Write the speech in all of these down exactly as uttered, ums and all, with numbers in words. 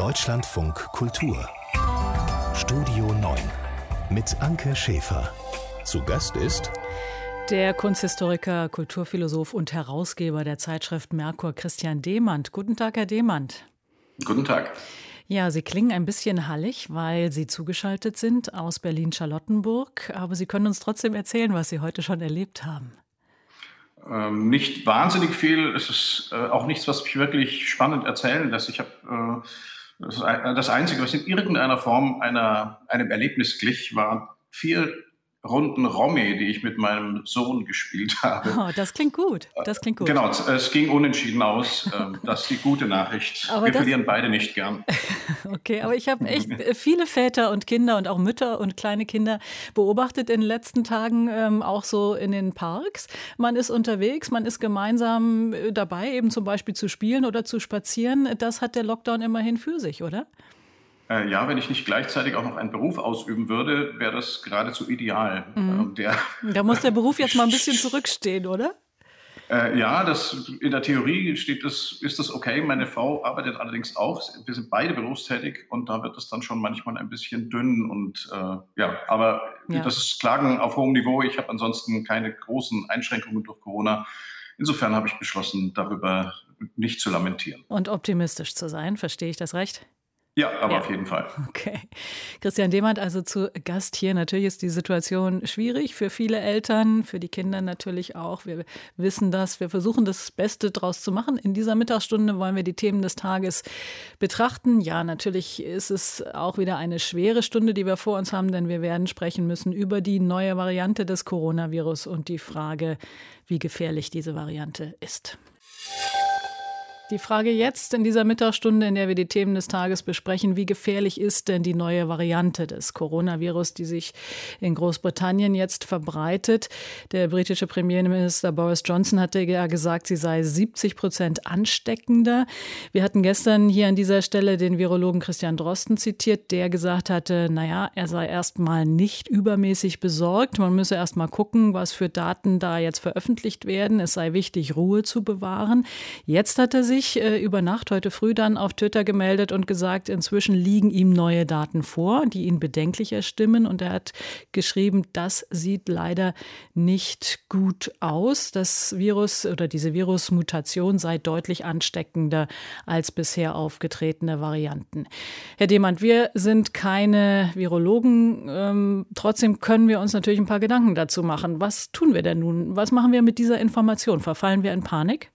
Deutschlandfunk Kultur Studio neun mit Anke Schäfer. Zu Gast ist der Kunsthistoriker, Kulturphilosoph und Herausgeber der Zeitschrift Merkur, Christian Demand. Guten Tag, Herr Demand. Guten Tag. Ja, Sie klingen ein bisschen hallig, weil Sie zugeschaltet sind aus Berlin-Charlottenburg. Aber Sie können uns trotzdem erzählen, was Sie heute schon erlebt haben. Ähm, nicht wahnsinnig viel. Es ist äh, auch nichts, was mich wirklich spannend erzählen lässt. Ich habe äh, das, das Einzige, was in irgendeiner Form einer, einem Erlebnis glich, waren vier Runden Romy, die ich mit meinem Sohn gespielt habe. Oh, das klingt gut. Das klingt gut. Genau, es ging unentschieden aus. Das ist die gute Nachricht. Aber Wir das... verlieren beide nicht gern. Okay, aber ich habe echt viele Väter und Kinder und auch Mütter und kleine Kinder beobachtet in den letzten Tagen, ähm, auch so in den Parks. Man ist unterwegs, man ist gemeinsam dabei, eben zum Beispiel zu spielen oder zu spazieren. Das hat der Lockdown immerhin für sich, oder? Äh, ja, wenn ich nicht gleichzeitig auch noch einen Beruf ausüben würde, wäre das geradezu ideal. Mhm. Ähm, der da muss der Beruf jetzt mal ein bisschen zurückstehen, oder? Äh, ja, das, in der Theorie steht das, ist das okay. Meine Frau arbeitet allerdings auch. Wir sind beide berufstätig und da wird es dann schon manchmal ein bisschen dünn. Und äh, ja, aber Ja. Das ist Klagen auf hohem Niveau. Ich habe ansonsten keine großen Einschränkungen durch Corona. Insofern habe ich beschlossen, darüber nicht zu lamentieren. Und optimistisch zu sein, verstehe ich das recht? Ja, aber ja. auf jeden Fall. Okay. Christian Demand also zu Gast hier. Natürlich ist die Situation schwierig für viele Eltern, für die Kinder natürlich auch. Wir wissen das. Wir versuchen das Beste draus zu machen. In dieser Mittagsstunde wollen wir die Themen des Tages betrachten. Ja, natürlich ist es auch wieder eine schwere Stunde, die wir vor uns haben, denn wir werden sprechen müssen über die neue Variante des Coronavirus und die Frage, wie gefährlich diese Variante ist. Die Frage jetzt in dieser Mittagsstunde, in der wir die Themen des Tages besprechen, wie gefährlich ist denn die neue Variante des Coronavirus, die sich in Großbritannien jetzt verbreitet? Der britische Premierminister Boris Johnson hatte ja gesagt, sie sei siebzig Prozent ansteckender. Wir hatten gestern hier an dieser Stelle den Virologen Christian Drosten zitiert, der gesagt hatte, naja, er sei erst mal nicht übermäßig besorgt. Man müsse erst mal gucken, was für Daten da jetzt veröffentlicht werden. Es sei wichtig, Ruhe zu bewahren. Jetzt hat er sich sich über Nacht heute früh dann auf Twitter gemeldet und gesagt, inzwischen liegen ihm neue Daten vor, die ihn bedenklicher stimmen. Und er hat geschrieben, das sieht leider nicht gut aus. Das Virus oder diese Virusmutation sei deutlich ansteckender als bisher aufgetretene Varianten. Herr Demand, wir sind keine Virologen. Ähm, trotzdem können wir uns natürlich ein paar Gedanken dazu machen. Was tun wir denn nun? Was machen wir mit dieser Information? Verfallen wir in Panik?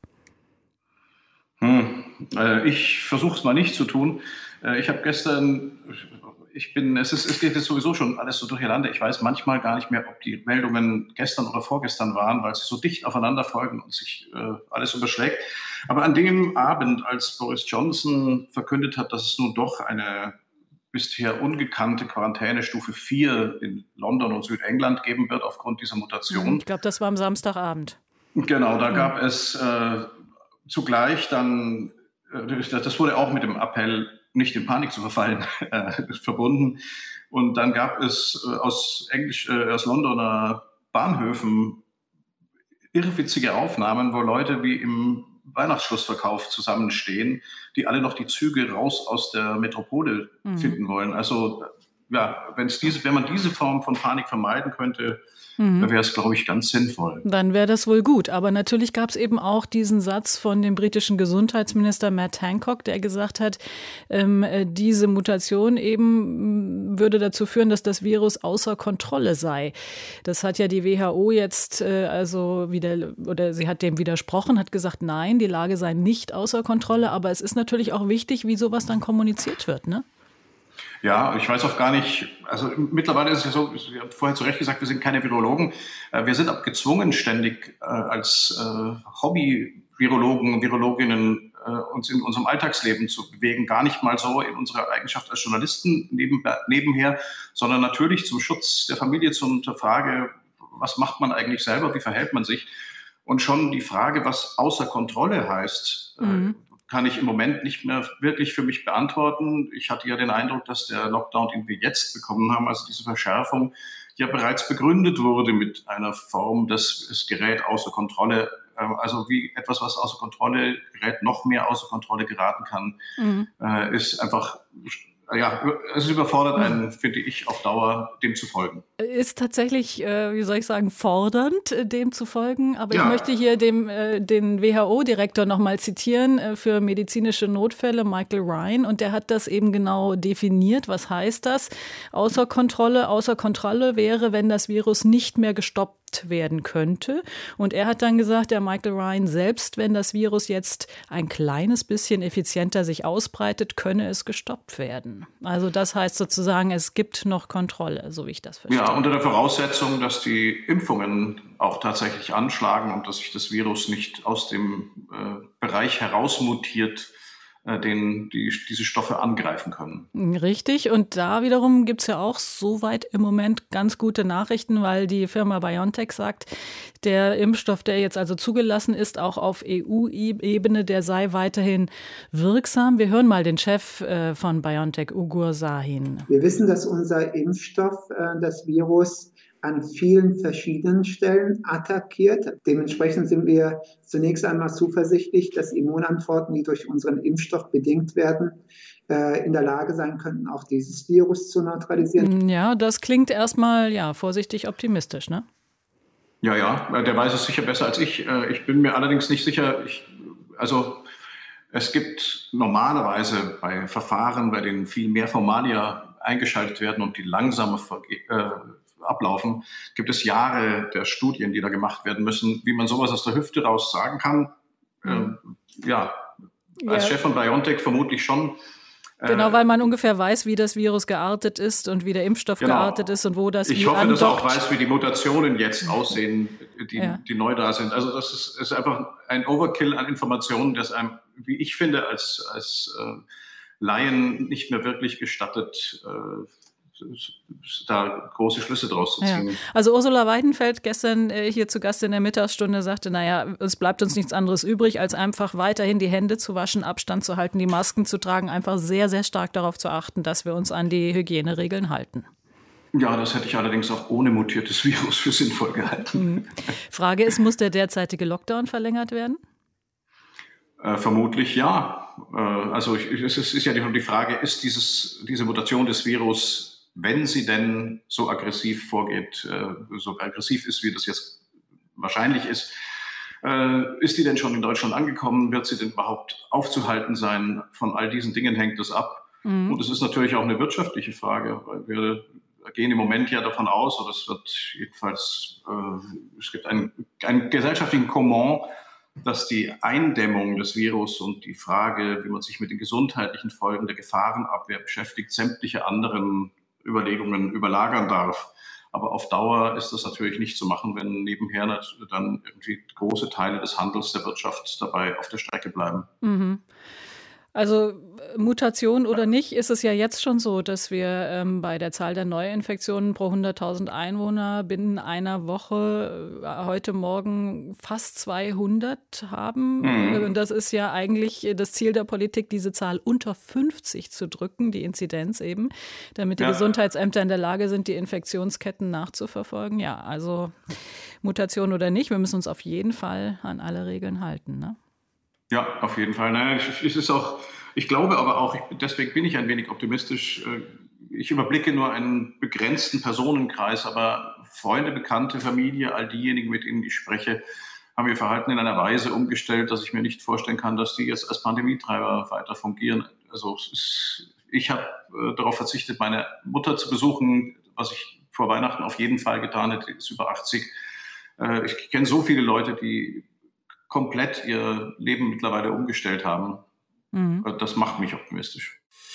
Hm, äh, ich versuche es mal nicht zu tun. Äh, ich habe gestern, ich bin, es ist, es geht jetzt sowieso schon alles so durcheinander. Ich weiß manchmal gar nicht mehr, ob die Meldungen gestern oder vorgestern waren, weil sie so dicht aufeinander folgen und sich äh, alles überschlägt. Aber an dem Abend, als Boris Johnson verkündet hat, dass es nun doch eine bisher ungekannte Quarantänestufe vier in London und Südengland geben wird aufgrund dieser Mutation. Ich glaube, das war am Samstagabend. Genau, da gab es äh, zugleich dann, das wurde auch mit dem Appell, nicht in Panik zu verfallen, äh, verbunden. Und dann gab es äh, aus, Englisch, äh, aus Londoner Bahnhöfen irrwitzige Aufnahmen, wo Leute wie im Weihnachtsschlussverkauf zusammenstehen, die alle noch die Züge raus aus der Metropole mhm. finden wollen. Also ja, wenn's diese, wenn man diese Form von Panik vermeiden könnte, mhm. wäre es, glaube ich, ganz sinnvoll. Dann wäre das wohl gut. Aber natürlich gab es eben auch diesen Satz von dem britischen Gesundheitsminister Matt Hancock, der gesagt hat, ähm, diese Mutation eben würde dazu führen, dass das Virus außer Kontrolle sei. Das hat ja die W H O jetzt äh, also wieder, oder sie hat dem widersprochen, hat gesagt, nein, die Lage sei nicht außer Kontrolle. Aber es ist natürlich auch wichtig, wie sowas dann kommuniziert wird, ne? Ja, ich weiß auch gar nicht, also mittlerweile ist es ja so, ich habe vorher zu Recht gesagt, wir sind keine Virologen. Wir sind aber gezwungen, ständig äh, als äh, Hobby-Virologen, Virologinnen äh, uns in unserem Alltagsleben zu bewegen. Gar nicht mal so in unserer Eigenschaft als Journalisten neben, nebenher, sondern natürlich zum Schutz der Familie, zum, zur Frage, was macht man eigentlich selber, wie verhält man sich? Und schon die Frage, was außer Kontrolle heißt, mhm. äh, kann ich im Moment nicht mehr wirklich für mich beantworten. Ich hatte ja den Eindruck, dass der Lockdown, den wir jetzt bekommen haben, also diese Verschärfung, ja bereits begründet wurde mit einer Form, dass das Gerät außer Kontrolle Also wie etwas, was außer Kontrolle gerät, noch mehr außer Kontrolle geraten kann, mhm. ist einfach... Ja, es überfordert einen, finde ich, auf Dauer, dem zu folgen. Ist tatsächlich, äh, wie soll ich sagen, fordernd, dem zu folgen. Aber ja. Ich möchte hier dem, äh, den W H O-Direktor noch mal zitieren äh, für medizinische Notfälle, Michael Ryan. Und der hat das eben genau definiert. Was heißt das? Außer Kontrolle. Außer Kontrolle wäre, wenn das Virus nicht mehr gestoppt werden könnte. Und er hat dann gesagt, der Michael Ryan, selbst wenn das Virus jetzt ein kleines bisschen effizienter sich ausbreitet, könne es gestoppt werden. Also das heißt sozusagen, es gibt noch Kontrolle, so wie ich das verstehe. Ja, unter der Voraussetzung, dass die Impfungen auch tatsächlich anschlagen und dass sich das Virus nicht aus dem äh, Bereich herausmutiert, den die, diese Stoffe angreifen können. Richtig. Und da wiederum gibt es ja auch soweit im Moment ganz gute Nachrichten, weil die Firma BioNTech sagt, der Impfstoff, der jetzt also zugelassen ist, auch auf E U-Ebene, der sei weiterhin wirksam. Wir hören mal den Chef von BioNTech, Ugur Sahin. Wir wissen, dass unser Impfstoff das Virus an vielen verschiedenen Stellen attackiert. Dementsprechend sind wir zunächst einmal zuversichtlich, dass Immunantworten, die durch unseren Impfstoff bedingt werden, in der Lage sein könnten, auch dieses Virus zu neutralisieren. Ja, das klingt erstmal ja, vorsichtig optimistisch, ne? Ja, ja, der weiß es sicher besser als ich. Ich bin mir allerdings nicht sicher, ich, also es gibt normalerweise bei Verfahren, bei denen viel mehr Formalia eingeschaltet werden und die langsamer verge- äh, ablaufen, gibt es Jahre der Studien, die da gemacht werden müssen, wie man sowas aus der Hüfte raus sagen kann. Mhm. Ähm, ja, als ja. Chef von BioNTech vermutlich schon. Genau, weil man ungefähr weiß, wie das Virus geartet ist und wie der Impfstoff genau. geartet ist und wo das Ich hoffe, andockt. Dass er auch weiß, wie die Mutationen jetzt aussehen, die, ja. die neu da sind. Also das ist, ist einfach ein Overkill an Informationen, das einem, wie ich finde, als, als äh, Laien nicht mehr wirklich gestattet, äh, da große Schlüsse draus zu ziehen. Ja. Also Ursula Weidenfeld gestern äh, hier zu Gast in der Mittagsstunde sagte, naja, es bleibt uns nichts anderes übrig, als einfach weiterhin die Hände zu waschen, Abstand zu halten, die Masken zu tragen, einfach sehr, sehr stark darauf zu achten, dass wir uns an die Hygieneregeln halten. Ja, das hätte ich allerdings auch ohne mutiertes Virus für sinnvoll gehalten. Mhm. Frage ist, muss der derzeitige Lockdown verlängert werden? Äh, vermutlich ja. Äh, also ich, es ist, ist ja die, die Frage, ist dieses, diese Mutation des Virus, wenn sie denn so aggressiv vorgeht, äh, so aggressiv ist, wie das jetzt wahrscheinlich ist, äh, ist die denn schon in Deutschland angekommen? Wird sie denn überhaupt aufzuhalten sein? Von all diesen Dingen hängt es ab. Mhm. Und es ist natürlich auch eine wirtschaftliche Frage, weil wir gehen im Moment ja davon aus, oder es wird jedenfalls, äh, es gibt einen, einen gesellschaftlichen Comment, dass die Eindämmung des Virus und die Frage, wie man sich mit den gesundheitlichen Folgen der Gefahrenabwehr beschäftigt, sämtliche anderen Überlegungen überlagern darf. Aber auf Dauer ist das natürlich nicht zu machen, wenn nebenher dann irgendwie große Teile des Handels, der Wirtschaft dabei auf der Strecke bleiben. Mhm. Also Mutation oder nicht, ist es ja jetzt schon so, dass wir ähm, bei der Zahl der Neuinfektionen pro hunderttausend Einwohner binnen einer Woche äh, heute Morgen fast zweihundert haben. Mhm. Und das ist ja eigentlich das Ziel der Politik, diese Zahl unter fünfzig zu drücken, die Inzidenz eben, damit die ja. Gesundheitsämter in der Lage sind, die Infektionsketten nachzuverfolgen. Ja, also Mutation oder nicht, wir müssen uns auf jeden Fall an alle Regeln halten, ne? Ja, auf jeden Fall. Nein, es ist auch, ich glaube aber auch, ich, deswegen bin ich ein wenig optimistisch. Ich überblicke nur einen begrenzten Personenkreis, aber Freunde, Bekannte, Familie, all diejenigen, mit denen ich spreche, haben ihr Verhalten in einer Weise umgestellt, dass ich mir nicht vorstellen kann, dass die jetzt als Pandemietreiber weiter fungieren. Also es ist, ich habe äh, darauf verzichtet, meine Mutter zu besuchen, was ich vor Weihnachten auf jeden Fall getan hätte, die ist über achtzig. Äh, ich kenne so viele Leute, die komplett ihr Leben mittlerweile umgestellt haben. Mhm. Das macht mich optimistisch.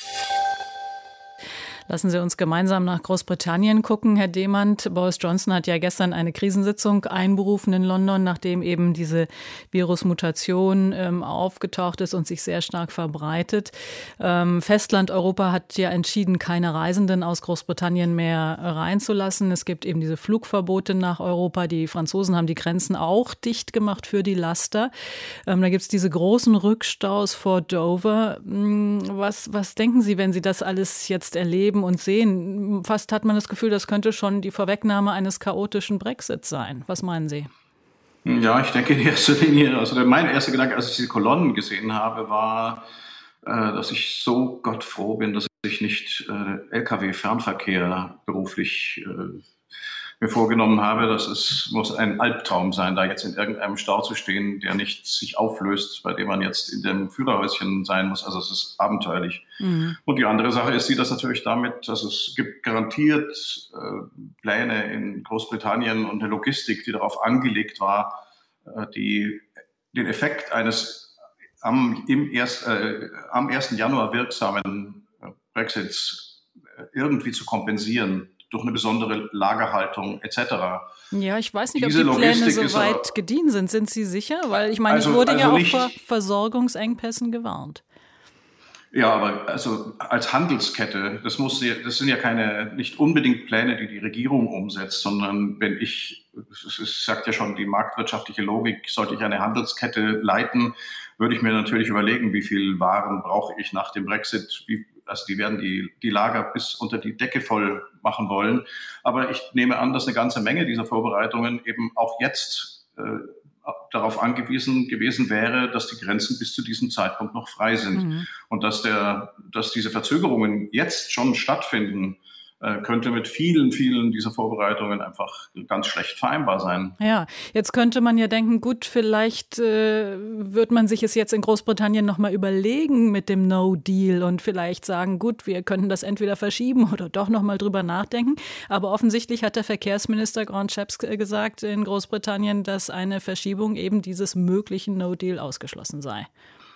Lassen Sie uns gemeinsam nach Großbritannien gucken, Herr Demand. Boris Johnson hat ja gestern eine Krisensitzung einberufen in London, nachdem eben diese Virusmutation ähm, aufgetaucht ist und sich sehr stark verbreitet. Ähm, Festland-Europa hat ja entschieden, keine Reisenden aus Großbritannien mehr reinzulassen. Es gibt eben diese Flugverbote nach Europa. Die Franzosen haben die Grenzen auch dicht gemacht für die Laster. Ähm, da gibt es diese großen Rückstaus vor Dover. Was, was denken Sie, wenn Sie das alles jetzt erleben und sehen? Fast hat man das Gefühl, das könnte schon die Vorwegnahme eines chaotischen Brexits sein. Was meinen Sie? Ja, ich denke in erster Linie, also mein erster Gedanke, als ich diese Kolonnen gesehen habe, war, äh, dass ich so Gott froh bin, dass ich nicht äh, L K W-Fernverkehr beruflich äh, mir vorgenommen habe. Das ist, muss ein Albtraum sein, da jetzt in irgendeinem Stau zu stehen, der nicht sich auflöst, bei dem man jetzt in dem Führerhäuschen sein muss. Also es ist abenteuerlich. Mhm. Und die andere Sache ist die, dass natürlich damit, dass es gibt garantiert äh, Pläne in Großbritannien und eine Logistik, die darauf angelegt war, äh, die den Effekt eines am, im erst, äh, am ersten Januar wirksamen äh, Brexits äh, irgendwie zu kompensieren, durch eine besondere Lagerhaltung et cetera. Ja, ich weiß nicht, Diese ob die Pläne so weit aber, gediehen sind. Sind Sie sicher? Weil ich meine, also, es wurde also ja auch vor Versorgungsengpässen gewarnt. Ja, aber also als Handelskette, das muss, das sind ja keine, nicht unbedingt Pläne, die die Regierung umsetzt, sondern wenn ich, es sagt ja schon die marktwirtschaftliche Logik, sollte ich eine Handelskette leiten, würde ich mir natürlich überlegen, wie viel Waren brauche ich nach dem Brexit, wie, also die werden die, die Lager bis unter die Decke voll machen wollen. Aber ich nehme an, dass eine ganze Menge dieser Vorbereitungen eben auch jetzt äh, darauf angewiesen gewesen wäre, dass die Grenzen bis zu diesem Zeitpunkt noch frei sind. Mhm. Und dass, der, dass diese Verzögerungen jetzt schon stattfinden, äh, könnte mit vielen, vielen dieser Vorbereitungen einfach ganz schlecht vereinbar sein. Ja, jetzt könnte man ja denken, gut, vielleicht äh, wird man sich es jetzt in Großbritannien nochmal überlegen mit dem No-Deal und vielleicht sagen, gut, wir könnten das entweder verschieben oder doch nochmal drüber nachdenken. Aber offensichtlich hat der Verkehrsminister Grant Shapps gesagt in Großbritannien, dass eine Verschiebung eben dieses möglichen No-Deal ausgeschlossen sei.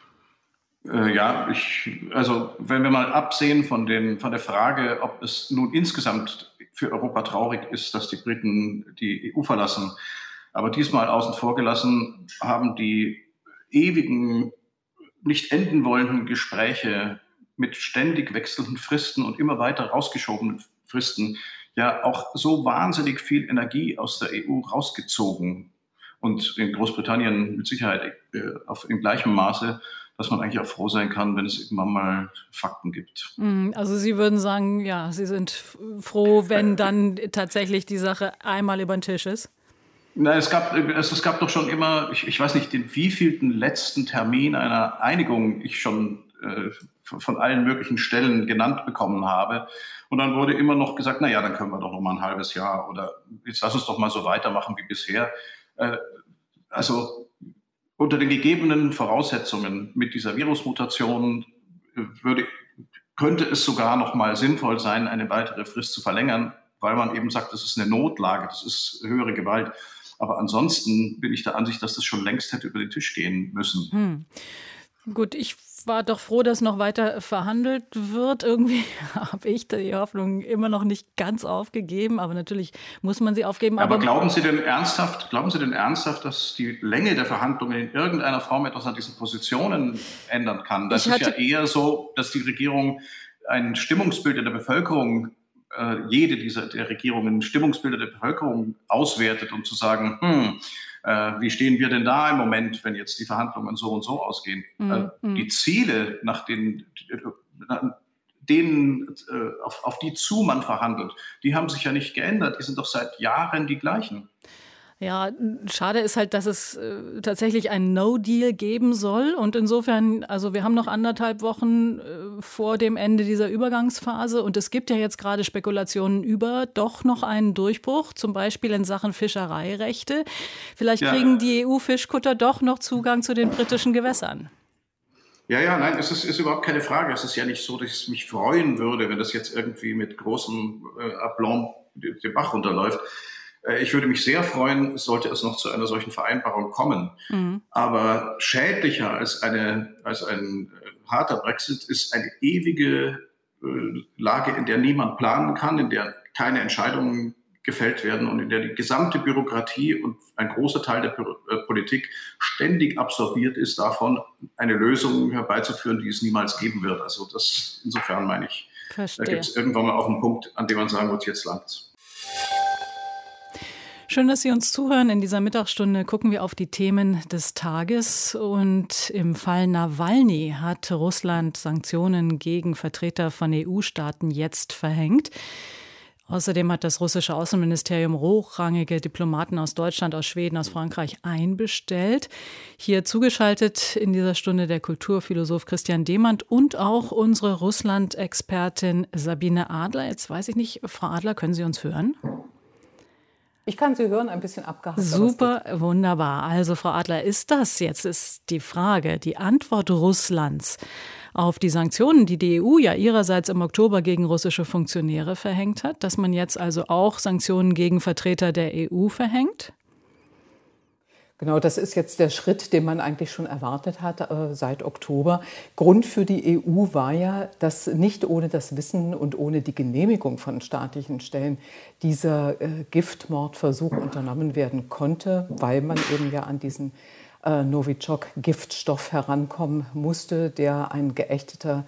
Ja, ich, also wenn wir mal absehen von, den, von der Frage, ob es nun insgesamt für Europa traurig ist, dass die Briten die E U verlassen, aber diesmal außen vor gelassen, haben die ewigen, nicht enden wollenden Gespräche mit ständig wechselnden Fristen und immer weiter rausgeschobenen Fristen ja auch so wahnsinnig viel Energie aus der E U rausgezogen und in Großbritannien mit Sicherheit äh, auf, im gleichen Maße, dass man eigentlich auch froh sein kann, wenn es irgendwann mal Fakten gibt. Also Sie würden sagen, ja, Sie sind froh, wenn dann tatsächlich die Sache einmal über den Tisch ist? Na, es gab, es, es gab doch schon immer, ich, ich weiß nicht, den wievielten letzten Termin einer Einigung ich schon äh, von allen möglichen Stellen genannt bekommen habe. Und dann wurde immer noch gesagt, na ja, dann können wir doch noch mal ein halbes Jahr oder jetzt lass uns doch mal so weitermachen wie bisher. Äh, also unter den gegebenen Voraussetzungen mit dieser Virusmutation würde, könnte es sogar noch mal sinnvoll sein, eine weitere Frist zu verlängern, weil man eben sagt, das ist eine Notlage, das ist höhere Gewalt. Aber ansonsten bin ich der Ansicht, dass das schon längst hätte über den Tisch gehen müssen. Hm. Gut, ich war doch froh, dass noch weiter verhandelt wird. Irgendwie habe ich die Hoffnung immer noch nicht ganz aufgegeben, aber natürlich muss man sie aufgeben. Aber, aber glauben Sie denn ernsthaft, glauben Sie denn ernsthaft, dass die Länge der Verhandlungen in irgendeiner Form etwas an diesen Positionen ändern kann? Das ist ja eher so, dass die Regierung ein Stimmungsbild in der Bevölkerung, äh, jede dieser der Regierungen Stimmungsbilder der Bevölkerung auswertet, um zu sagen, hm, wie stehen wir denn da im Moment, wenn jetzt die Verhandlungen so und so ausgehen? Mm, mm. Die Ziele, nach denen, denen auf, auf die zu man verhandelt, die haben sich ja nicht geändert. Die sind doch seit Jahren die gleichen. Ja, schade ist halt, dass es äh, tatsächlich ein No-Deal geben soll. Und insofern, also wir haben noch anderthalb Wochen äh, vor dem Ende dieser Übergangsphase. Und es gibt ja jetzt gerade Spekulationen über doch noch einen Durchbruch, zum Beispiel in Sachen Fischereirechte. Vielleicht ja. kriegen die E U-Fischkutter doch noch Zugang zu den britischen Gewässern. Ja, ja, nein, es ist, ist überhaupt keine Frage. Es ist ja nicht so, dass ich mich freuen würde, wenn das jetzt irgendwie mit großem äh, Aplomb den Bach runterläuft. Ich würde mich sehr freuen, sollte es noch zu einer solchen Vereinbarung kommen. Mhm. Aber schädlicher als, eine, als ein harter Brexit ist eine ewige Lage, in der niemand planen kann, in der keine Entscheidungen gefällt werden und in der die gesamte Bürokratie und ein großer Teil der Politik ständig absorbiert ist davon, eine Lösung herbeizuführen, die es niemals geben wird. Also das, insofern meine ich, Verstehe. Da gibt es irgendwann mal auch einen Punkt, an dem man sagen muss, jetzt langt's. Schön, dass Sie uns zuhören. In dieser Mittagsstunde gucken wir auf die Themen des Tages. Und im Fall Nawalny hat Russland Sanktionen gegen Vertreter von E U-Staaten jetzt verhängt. Außerdem hat das russische Außenministerium hochrangige Diplomaten aus Deutschland, aus Schweden, aus Frankreich einbestellt. Hier zugeschaltet in dieser Stunde der Kulturphilosoph Christian Demand und auch unsere Russland-Expertin Sabine Adler. Jetzt weiß ich nicht, Frau Adler, können Sie uns hören? Ich kann Sie hören, ein bisschen abgehakt. Super, wunderbar. Also Frau Adler, ist das jetzt, ist die Frage, die Antwort Russlands auf die Sanktionen, die die E U ja ihrerseits im Oktober gegen russische Funktionäre verhängt hat, dass man jetzt also auch Sanktionen gegen Vertreter der E U verhängt? Genau, das ist jetzt der Schritt, den man eigentlich schon erwartet hat äh, seit Oktober. Grund für die E U war ja, dass nicht ohne das Wissen und ohne die Genehmigung von staatlichen Stellen dieser äh, Giftmordversuch unternommen werden konnte, weil man eben ja an diesen äh, Novichok-Giftstoff herankommen musste, der ein geächteter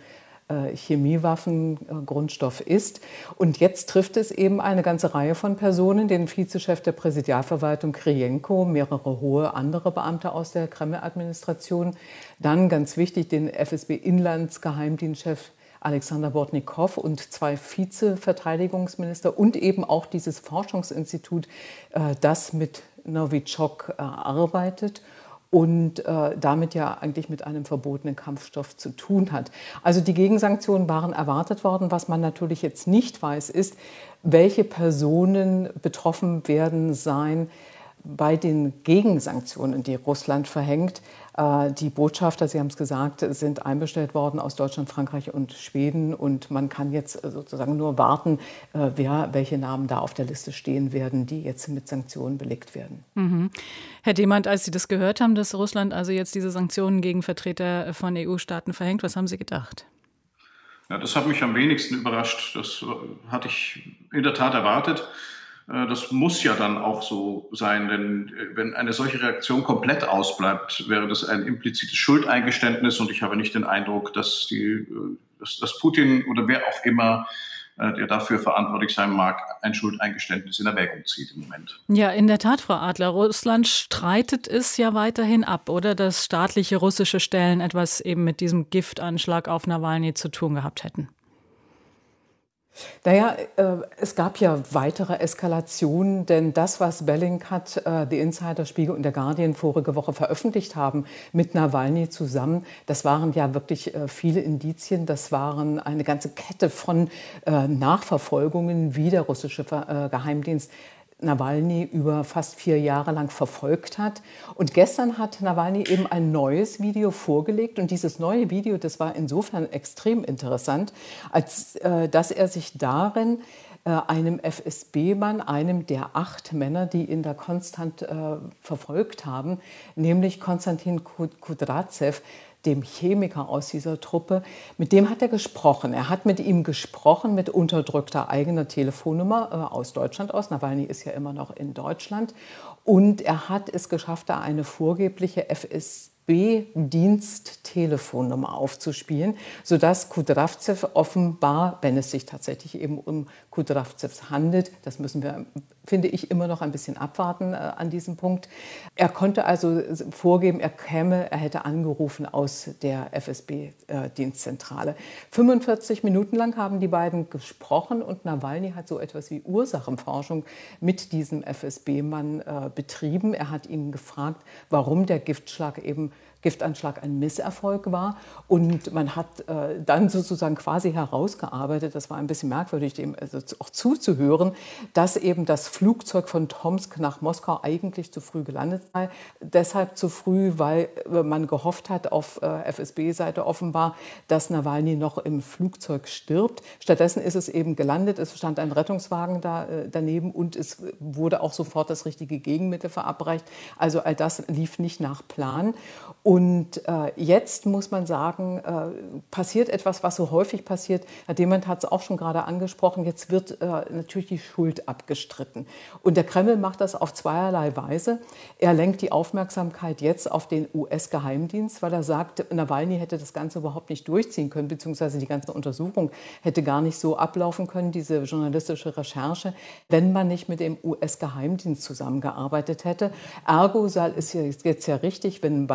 Chemiewaffengrundstoff ist. Und jetzt trifft es eben eine ganze Reihe von Personen, den Vizechef der Präsidialverwaltung Krylenko, mehrere hohe andere Beamte aus der Kreml-Administration, dann ganz wichtig den F S B-Inlandsgeheimdienstchef Alexander Bortnikow und zwei Vize-Verteidigungsminister und eben auch dieses Forschungsinstitut, das mit Novichok arbeitet und äh, damit ja eigentlich mit einem verbotenen Kampfstoff zu tun hat. Also die Gegensanktionen waren erwartet worden. Was man natürlich jetzt nicht weiß, ist, welche Personen betroffen werden sein bei den Gegensanktionen, die Russland verhängt. Äh, die Botschafter, Sie haben es gesagt, sind einbestellt worden aus Deutschland, Frankreich und Schweden. Und man kann jetzt sozusagen nur warten, äh, wer, welche Namen da auf der Liste stehen werden, die jetzt mit Sanktionen belegt werden. Mhm. Herr Demand, als Sie das gehört haben, dass Russland also jetzt diese Sanktionen gegen Vertreter von E U-Staaten verhängt, was haben Sie gedacht? Ja, das hat mich am wenigsten überrascht. Das hatte ich in der Tat erwartet. Das muss ja dann auch so sein, denn wenn eine solche Reaktion komplett ausbleibt, wäre das ein implizites Schuldeingeständnis. Und ich habe nicht den Eindruck, dass, die, dass, dass Putin oder wer auch immer, der dafür verantwortlich sein mag, ein Schuldeingeständnis in Erwägung zieht im Moment. Ja, in der Tat, Frau Adler. Russland streitet es ja weiterhin ab, oder? Dass staatliche russische Stellen etwas eben mit diesem Giftanschlag auf Nawalny zu tun gehabt hätten. Naja, äh, es gab ja weitere Eskalationen, denn das, was Bellingcat, äh, The Insider, Spiegel und der Guardian vorige Woche veröffentlicht haben mit Nawalny zusammen, das waren ja wirklich äh, viele Indizien, das waren eine ganze Kette von äh, Nachverfolgungen, wie der russische äh, Geheimdienst Nawalny über fast vier Jahre lang verfolgt hat. Und gestern hat Nawalny eben ein neues Video vorgelegt. Und dieses neue Video, das war insofern extrem interessant, als äh, dass er sich darin äh, einem F S B-Mann, einem der acht Männer, die ihn da konstant äh, verfolgt haben, nämlich Konstantin Kudratsev, dem Chemiker aus dieser Truppe, mit dem hat er gesprochen. Er hat mit ihm gesprochen mit unterdrückter eigener Telefonnummer äh, aus Deutschland aus. Nawalny ist ja immer noch in Deutschland. Und er hat es geschafft, da eine vorgebliche F S B-Diensttelefonnummer aufzuspielen, sodass Kudravtsev offenbar, wenn es sich tatsächlich eben um Kudravtsevs handelt, das müssen wir, finde ich, immer noch ein bisschen abwarten äh, an diesem Punkt. Er konnte also vorgeben, er käme, er hätte angerufen aus der F S B-Dienstzentrale. fünfundvierzig Minuten lang haben die beiden gesprochen und Nawalny hat so etwas wie Ursachenforschung mit diesem F S B-Mann äh, betrieben. Er hat ihn gefragt, warum der Giftschlag eben Giftanschlag ein Misserfolg war. Und man hat äh, dann sozusagen quasi herausgearbeitet, das war ein bisschen merkwürdig, dem also auch zuzuhören, dass eben das Flugzeug von Tomsk nach Moskau eigentlich zu früh gelandet sei. Deshalb zu früh, weil äh, man gehofft hat auf äh, F S B-Seite offenbar, dass Nawalny noch im Flugzeug stirbt. Stattdessen ist es eben gelandet, es stand ein Rettungswagen da, äh, daneben und es wurde auch sofort das richtige Gegenmittel verabreicht. Also all das lief nicht nach Plan. Und äh, jetzt muss man sagen, äh, passiert etwas, was so häufig passiert. Herr Demand hat es auch schon gerade angesprochen. Jetzt wird äh, natürlich die Schuld abgestritten. Und der Kreml macht das auf zweierlei Weise. Er lenkt die Aufmerksamkeit jetzt auf den U S-Geheimdienst, weil er sagt, Nawalny hätte das Ganze überhaupt nicht durchziehen können, beziehungsweise die ganze Untersuchung hätte gar nicht so ablaufen können, diese journalistische Recherche, wenn man nicht mit dem U S-Geheimdienst zusammengearbeitet hätte. Ergo sei es jetzt ja richtig, wenn Nawalny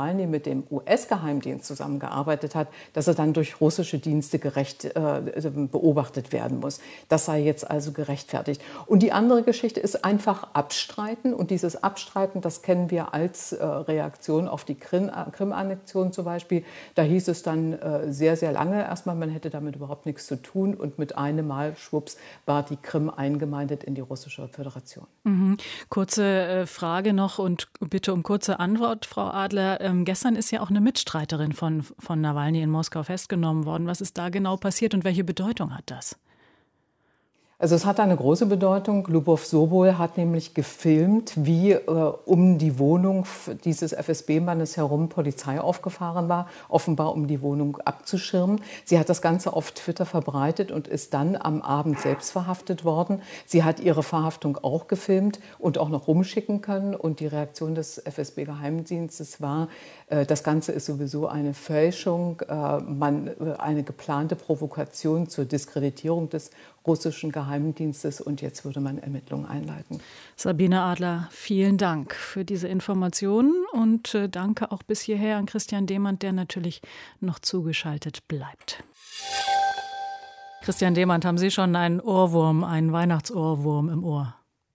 Nawalny mit dem U S-Geheimdienst zusammengearbeitet hat, dass er dann durch russische Dienste gerecht äh, beobachtet werden muss. Das sei jetzt also gerechtfertigt. Und die andere Geschichte ist einfach Abstreiten. Und dieses Abstreiten, das kennen wir als äh, Reaktion auf die Krim, äh, Krim-Annexion zum Beispiel. Da hieß es dann äh, sehr, sehr lange erstmal, man hätte damit überhaupt nichts zu tun. Und mit einem Mal, schwupps, war die Krim eingemeindet in die russische Föderation. Mhm. Kurze äh, Frage noch und bitte um kurze Antwort, Frau Adler. Ähm, gestern ist ja auch eine Mitstreiterin von, von Nawalny in Moskau festgenommen worden. Was ist da genau passiert und welche Bedeutung hat das? Also es hat eine große Bedeutung. Lubov Sobol hat nämlich gefilmt, wie äh, um die Wohnung dieses F S B-Mannes herum Polizei aufgefahren war, offenbar um die Wohnung abzuschirmen. Sie hat das Ganze auf Twitter verbreitet und ist dann am Abend selbst verhaftet worden. Sie hat ihre Verhaftung auch gefilmt und auch noch rumschicken können. Und die Reaktion des F S B-Geheimdienstes war, äh, das Ganze ist sowieso eine Fälschung, äh, man, äh, eine geplante Provokation zur Diskreditierung des russischen Geheimdienstes und jetzt würde man Ermittlungen einleiten. Sabine Adler, vielen Dank für diese Informationen und äh, danke auch bis hierher an Christian Demand, der natürlich noch zugeschaltet bleibt. Christian Demand, haben Sie schon einen Ohrwurm, einen Weihnachtsohrwurm im Ohr?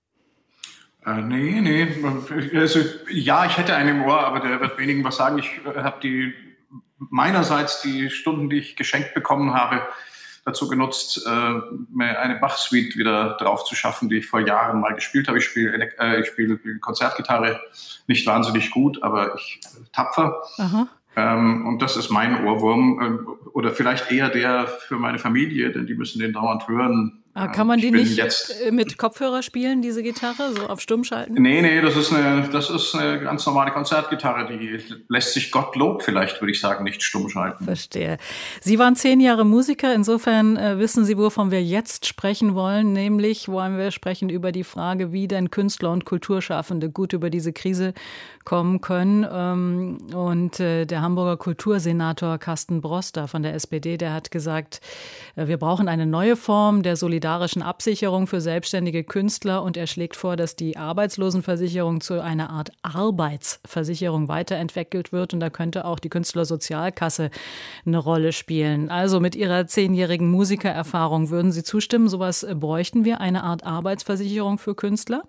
Äh, nee, nee. Also, ja, ich hätte einen im Ohr, aber der wird wenigen was sagen. Ich äh, habe die meinerseits die Stunden, die ich geschenkt bekommen habe, dazu genutzt, mir eine Bach-Suite wieder drauf zu schaffen, die ich vor Jahren mal gespielt habe. Ich spiele äh, ich spiele Konzertgitarre, nicht wahnsinnig gut, aber ich tapfer. Aha. Ähm, und das ist mein Ohrwurm. Ähm, oder vielleicht eher der für meine Familie, denn die müssen den dauernd hören. Ah, kann man die nicht jetzt mit Kopfhörer spielen, diese Gitarre, so auf Stumm schalten? Nee, nee, das ist eine, das ist eine ganz normale Konzertgitarre. Die lässt sich Gottlob vielleicht, würde ich sagen, nicht stumm schalten. Verstehe. Sie waren zehn Jahre Musiker, insofern äh, wissen Sie, wovon wir jetzt sprechen wollen. Nämlich wollen wir sprechen über die Frage, wie denn Künstler und Kulturschaffende gut über diese Krise kommen können. Ähm, und äh, der Hamburger Kultursenator Carsten Broster von der S P D, der hat gesagt, äh, wir brauchen eine neue Form der Solidarität. Solidarischen Absicherung für selbstständige Künstler und er schlägt vor, dass die Arbeitslosenversicherung zu einer Art Arbeitsversicherung weiterentwickelt wird und da könnte auch die Künstlersozialkasse eine Rolle spielen. Also mit Ihrer zehnjährigen Musikererfahrung würden Sie zustimmen, sowas bräuchten wir, eine Art Arbeitsversicherung für Künstler?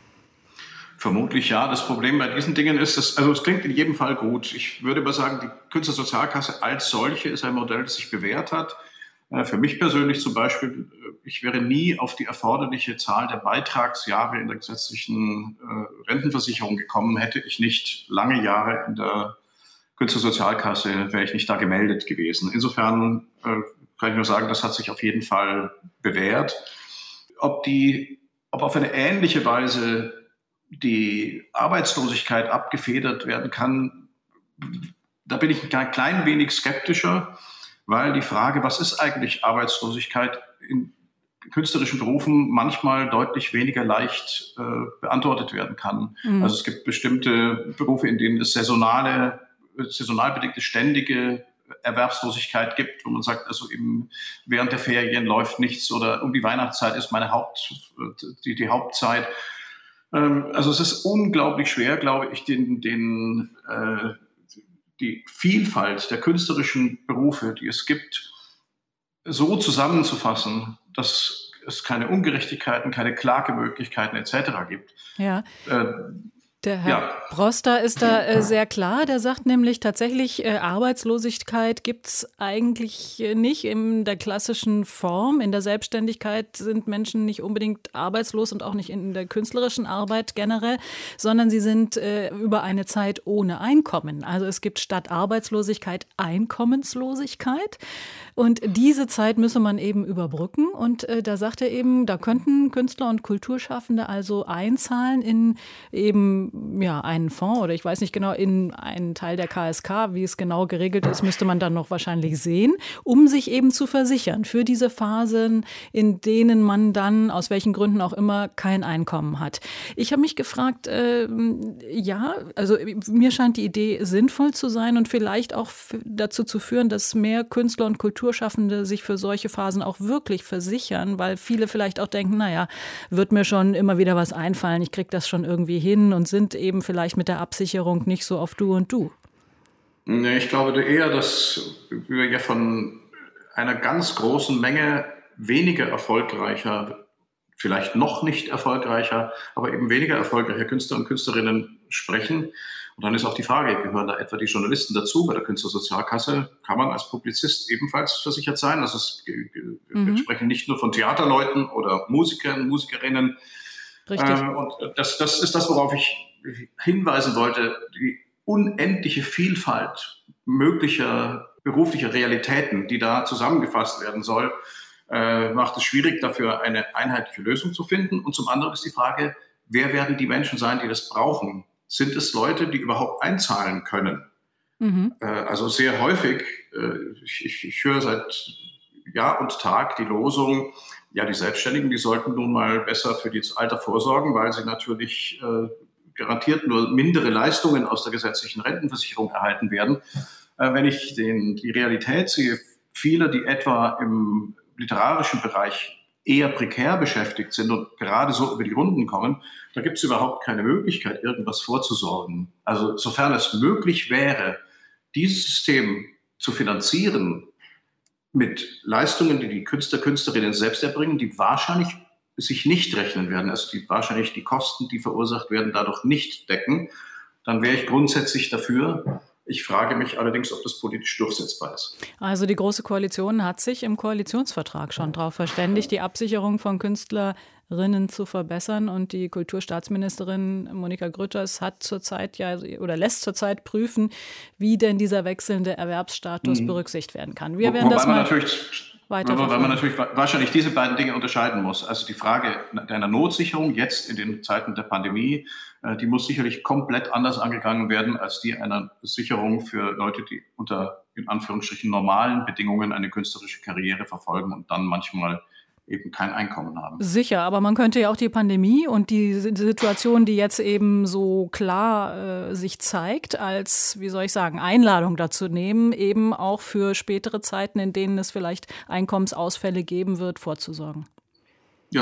Vermutlich ja. Das Problem bei diesen Dingen ist, dass, also es klingt in jedem Fall gut. Ich würde aber sagen, die Künstlersozialkasse als solche ist ein Modell, das sich bewährt hat. Für mich persönlich zum Beispiel, ich wäre nie auf die erforderliche Zahl der Beitragsjahre in der gesetzlichen äh, Rentenversicherung gekommen, hätte ich nicht lange Jahre in der Künstlersozialkasse, wäre ich nicht da gemeldet gewesen. Insofern äh, kann ich nur sagen, das hat sich auf jeden Fall bewährt. Ob die, ob auf eine ähnliche Weise die Arbeitslosigkeit abgefedert werden kann, da bin ich ein klein wenig skeptischer. Weil die Frage, was ist eigentlich Arbeitslosigkeit, in künstlerischen Berufen manchmal deutlich weniger leicht äh, beantwortet werden kann. Mhm. Also es gibt bestimmte Berufe, in denen es saisonale, saisonal bedingte ständige Erwerbslosigkeit gibt, wo man sagt, also eben während der Ferien läuft nichts oder um die Weihnachtszeit ist meine Haupt, die, die Hauptzeit. Ähm, also es ist unglaublich schwer, glaube ich, den, den äh, die Vielfalt der künstlerischen Berufe, die es gibt, so zusammenzufassen, dass es keine Ungerechtigkeiten, keine Klagemöglichkeiten et cetera gibt. Ja. Äh, Der Herr ja. Broster ist da äh, sehr klar. Der sagt nämlich tatsächlich, äh, Arbeitslosigkeit gibt es eigentlich äh, nicht in der klassischen Form. In der Selbstständigkeit sind Menschen nicht unbedingt arbeitslos und auch nicht in der künstlerischen Arbeit generell, sondern sie sind äh, über eine Zeit ohne Einkommen. Also es gibt statt Arbeitslosigkeit Einkommenslosigkeit. Und diese Zeit müsse man eben überbrücken. Und äh, da sagt er eben, da könnten Künstler und Kulturschaffende also einzahlen in eben ja, einen Fonds oder ich weiß nicht genau, in einen Teil der K S K, wie es genau geregelt ist, müsste man dann noch wahrscheinlich sehen, um sich eben zu versichern für diese Phasen, in denen man dann aus welchen Gründen auch immer kein Einkommen hat. Ich habe mich gefragt, äh, ja, also mir scheint die Idee sinnvoll zu sein und vielleicht auch dazu zu führen, dass mehr Künstler und Kulturschaffende sich für solche Phasen auch wirklich versichern, weil viele vielleicht auch denken, naja, wird mir schon immer wieder was einfallen, ich kriege das schon irgendwie hin und sind eben vielleicht mit der Absicherung nicht so auf Du und Du. Nee, ich glaube eher, dass wir ja von einer ganz großen Menge weniger erfolgreicher, vielleicht noch nicht erfolgreicher, aber eben weniger erfolgreicher Künstler und Künstlerinnen sprechen. Und dann ist auch die Frage, gehören da etwa die Journalisten dazu? Bei der Künstlersozialkasse kann man als Publizist ebenfalls versichert sein. Also es, mhm. wir sprechen nicht nur von Theaterleuten oder Musikern, Musikerinnen. Richtig. Ähm, und das, das ist das, worauf ich hinweisen wollte. Die unendliche Vielfalt möglicher beruflicher Realitäten, die da zusammengefasst werden soll, äh, macht es schwierig, dafür eine einheitliche Lösung zu finden. Und zum anderen ist die Frage, wer werden die Menschen sein, die das brauchen? Sind es Leute, die überhaupt einzahlen können? Mhm. Äh, also sehr häufig, äh, ich, ich, ich höre seit Jahr und Tag die Losung, ja, die Selbstständigen, die sollten nun mal besser für das Alter vorsorgen, weil sie natürlich äh, garantiert nur mindere Leistungen aus der gesetzlichen Rentenversicherung erhalten werden. Äh, wenn ich den, die Realität sehe, viele, die etwa im literarischen Bereich eher prekär beschäftigt sind und gerade so über die Runden kommen, da gibt es überhaupt keine Möglichkeit, irgendwas vorzusorgen. Also sofern es möglich wäre, dieses System zu finanzieren mit Leistungen, die die Künstler, Künstlerinnen selbst erbringen, die wahrscheinlich sich nicht rechnen werden, also die wahrscheinlich die Kosten, die verursacht werden, dadurch nicht decken, dann wäre ich grundsätzlich dafür. Ich frage mich allerdings, ob das politisch durchsetzbar ist. Also die Große Koalition hat sich im Koalitionsvertrag schon darauf verständigt, die Absicherung von Künstlerinnen zu verbessern. Und die Kulturstaatsministerin Monika Grütters hat zurzeit ja oder lässt zurzeit prüfen, wie denn dieser wechselnde Erwerbsstatus mhm. berücksichtigt werden kann. Wir werden Wo, das mal weiter Weil man natürlich wahrscheinlich diese beiden Dinge unterscheiden muss. Also die Frage einer Notsicherung jetzt in den Zeiten der Pandemie, die muss sicherlich komplett anders angegangen werden als die einer Sicherung für Leute, die unter in Anführungsstrichen normalen Bedingungen eine künstlerische Karriere verfolgen und dann manchmal eben kein Einkommen haben. Sicher, aber man könnte ja auch die Pandemie und die Situation, die jetzt eben so klar äh, sich zeigt, als, wie soll ich sagen, Einladung dazu nehmen, eben auch für spätere Zeiten, in denen es vielleicht Einkommensausfälle geben wird, vorzusorgen. Ja.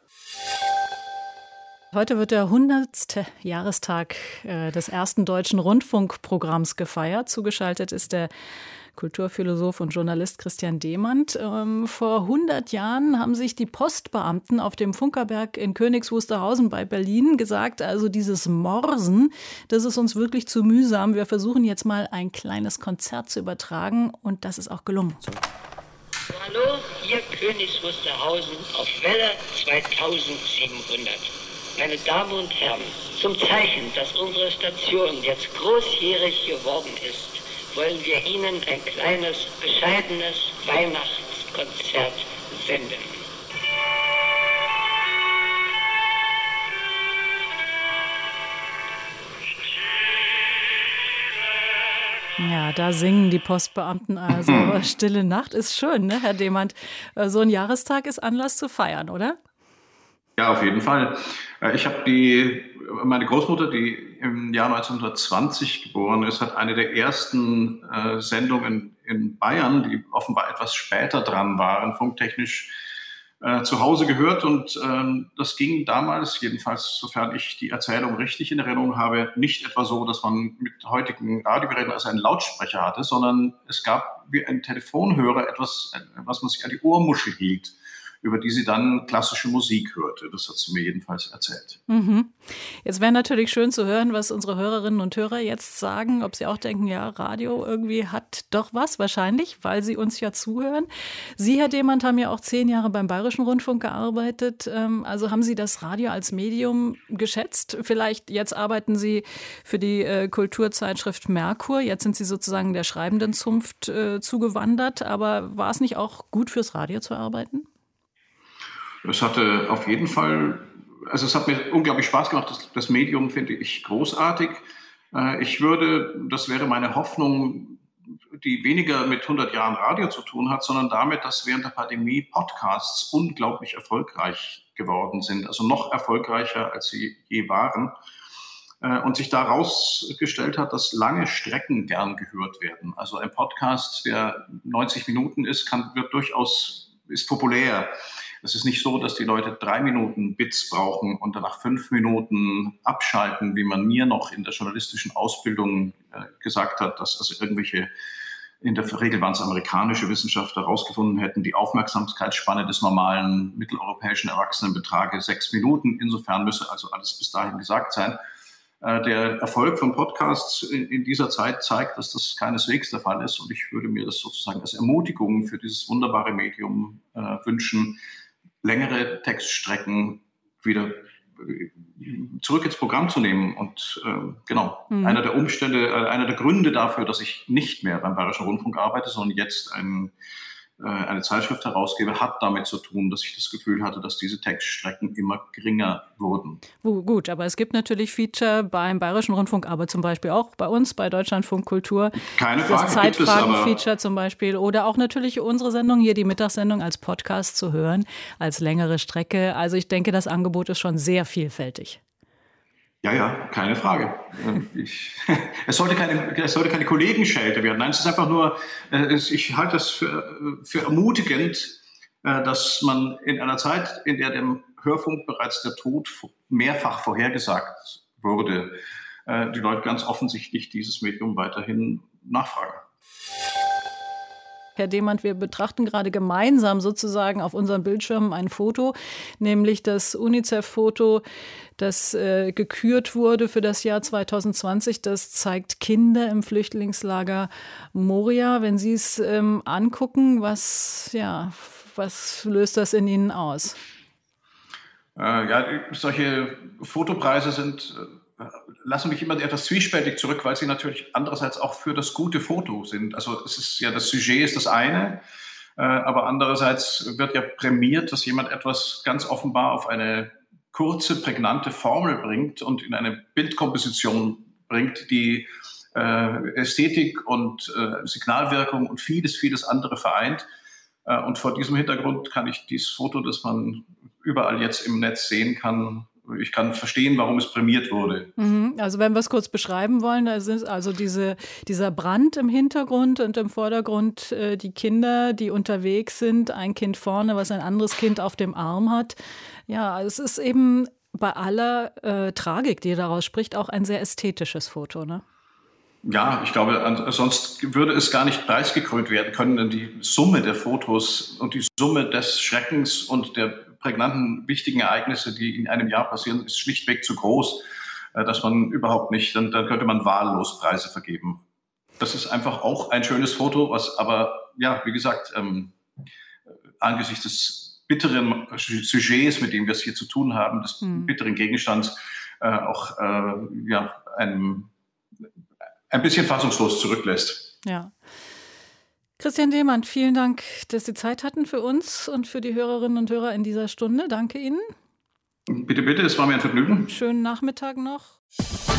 Heute wird der hundertste Jahrestag äh, des ersten deutschen Rundfunkprogramms gefeiert. Zugeschaltet ist der Kulturphilosoph und Journalist Christian Demand. Ähm, vor hundert Jahren haben sich die Postbeamten auf dem Funkerberg in Königs Wusterhausen bei Berlin gesagt, also dieses Morsen, das ist uns wirklich zu mühsam. Wir versuchen jetzt mal ein kleines Konzert zu übertragen und das ist auch gelungen. Hallo, hier Königs Wusterhausen auf Welle zweitausendsiebenhundert. Meine Damen und Herren, zum Zeichen, dass unsere Station jetzt großjährig geworden ist, wollen wir Ihnen ein kleines, bescheidenes Weihnachtskonzert senden. Ja, da singen die Postbeamten also. Stille Nacht ist schön, ne, Herr Demand? So ein Jahrestag ist Anlass zu feiern, oder? Ja, auf jeden Fall. Ich habe die, meine Großmutter, die im Jahr neunzehnhundertzwanzig geboren ist, hat eine der ersten äh, Sendungen in Bayern, die offenbar etwas später dran waren, funktechnisch äh, zu Hause gehört. Und ähm, das ging damals, jedenfalls sofern ich die Erzählung richtig in Erinnerung habe, nicht etwa so, dass man mit heutigen Radiogeräten also einen Lautsprecher hatte, sondern es gab wie ein Telefonhörer etwas, was man sich an die Ohrmuschel hielt, über die sie dann klassische Musik hörte. Das hat sie mir jedenfalls erzählt. Mhm. Jetzt wäre natürlich schön zu hören, was unsere Hörerinnen und Hörer jetzt sagen, ob sie auch denken, ja, Radio irgendwie hat doch was, wahrscheinlich, weil sie uns ja zuhören. Sie, Herr Demand, haben ja auch zehn Jahre beim Bayerischen Rundfunk gearbeitet. Also haben Sie das Radio als Medium geschätzt? Vielleicht jetzt arbeiten Sie für die äh, Kulturzeitschrift Merkur. Jetzt sind Sie sozusagen der schreibenden Zunft äh, zugewandert. Aber war es nicht auch gut fürs Radio zu arbeiten? Es hatte auf jeden Fall, also es hat mir unglaublich Spaß gemacht. Das, das Medium finde ich großartig. Ich würde, das wäre meine Hoffnung, die weniger mit hundert Jahren Radio zu tun hat, sondern damit, dass während der Pandemie Podcasts unglaublich erfolgreich geworden sind. Also noch erfolgreicher, als sie je waren. Und sich da herausgestellt hat, dass lange Strecken gern gehört werden. Also ein Podcast, der neunzig Minuten ist, kann, wird durchaus, ist populär. Es ist nicht so, dass die Leute drei Minuten Bits brauchen und danach fünf Minuten abschalten, wie man mir noch in der journalistischen Ausbildung äh, gesagt hat, dass also irgendwelche, in der Regel waren es amerikanische Wissenschaftler, herausgefunden hätten, die Aufmerksamkeitsspanne des normalen mitteleuropäischen Erwachsenen betrage sechs Minuten. Insofern müsse also alles bis dahin gesagt sein. Der Erfolg von Podcasts in dieser Zeit zeigt, dass das keineswegs der Fall ist. Und ich würde mir das sozusagen als Ermutigung für dieses wunderbare Medium äh, wünschen, längere Textstrecken wieder zurück ins Programm zu nehmen. Und äh, genau, mhm. einer der Umstände, äh, einer der Gründe dafür, dass ich nicht mehr beim Bayerischen Rundfunk arbeite, sondern jetzt ein eine Zeitschrift herausgebe, hat damit zu tun, dass ich das Gefühl hatte, dass diese Textstrecken immer geringer wurden. Oh, gut, aber es gibt natürlich Feature beim Bayerischen Rundfunk, aber zum Beispiel auch bei uns, bei Deutschlandfunk Kultur. Keine Frage, das Zeitfragen-Feature zum Beispiel oder auch natürlich unsere Sendung hier, die Mittagssendung als Podcast zu hören, als längere Strecke. Also ich denke, das Angebot ist schon sehr vielfältig. Ja, ja, keine Frage. Ich, es, sollte keine, es sollte keine Kollegenschelte werden. Nein, es ist einfach nur, ich halte es für, für ermutigend, dass man in einer Zeit, in der dem Hörfunk bereits der Tod mehrfach vorhergesagt wurde, die Leute ganz offensichtlich dieses Medium weiterhin nachfragen. Herr Demand, wir betrachten gerade gemeinsam sozusagen auf unseren Bildschirmen ein Foto, nämlich das UNICEF-Foto, das äh, gekürt wurde für das Jahr zwanzig zwanzig. Das zeigt Kinder im Flüchtlingslager Moria. Wenn Sie es ähm, angucken, was, ja, was löst das in Ihnen aus? Äh, ja, solche Fotopreise sind... Äh lassen mich immer etwas zwiespältig zurück, weil sie natürlich andererseits auch für das gute Foto sind. Also es ist ja, das Sujet ist das eine, äh, aber andererseits wird ja prämiert, dass jemand etwas ganz offenbar auf eine kurze, prägnante Formel bringt und in eine Bildkomposition bringt, die äh, Ästhetik und äh, Signalwirkung und vieles, vieles andere vereint. Äh, und vor diesem Hintergrund kann ich dieses Foto, das man überall jetzt im Netz sehen kann, ich kann verstehen, warum es prämiert wurde. Also wenn wir es kurz beschreiben wollen, da ist also diese, dieser Brand im Hintergrund und im Vordergrund äh, die Kinder, die unterwegs sind, ein Kind vorne, was ein anderes Kind auf dem Arm hat. Ja, es ist eben bei aller äh, Tragik, die daraus spricht, auch ein sehr ästhetisches Foto, ne? Ja, ich glaube, sonst würde es gar nicht preisgekrönt werden können, denn die Summe der Fotos und die Summe des Schreckens und der prägnanten, wichtigen Ereignisse, die in einem Jahr passieren, ist schlichtweg zu groß, dass man überhaupt nicht, dann, dann könnte man wahllos Preise vergeben. Das ist einfach auch ein schönes Foto, was aber, ja, wie gesagt, ähm, angesichts des bitteren Sujets, mit dem wir es hier zu tun haben, des mhm. bitteren Gegenstands, äh, auch äh, ja, einem, ein bisschen fassungslos zurücklässt. Ja. Christian Demand, vielen Dank, dass Sie Zeit hatten für uns und für die Hörerinnen und Hörer in dieser Stunde. Danke Ihnen. Bitte, bitte, es war mir ein Vergnügen. Schönen Nachmittag noch.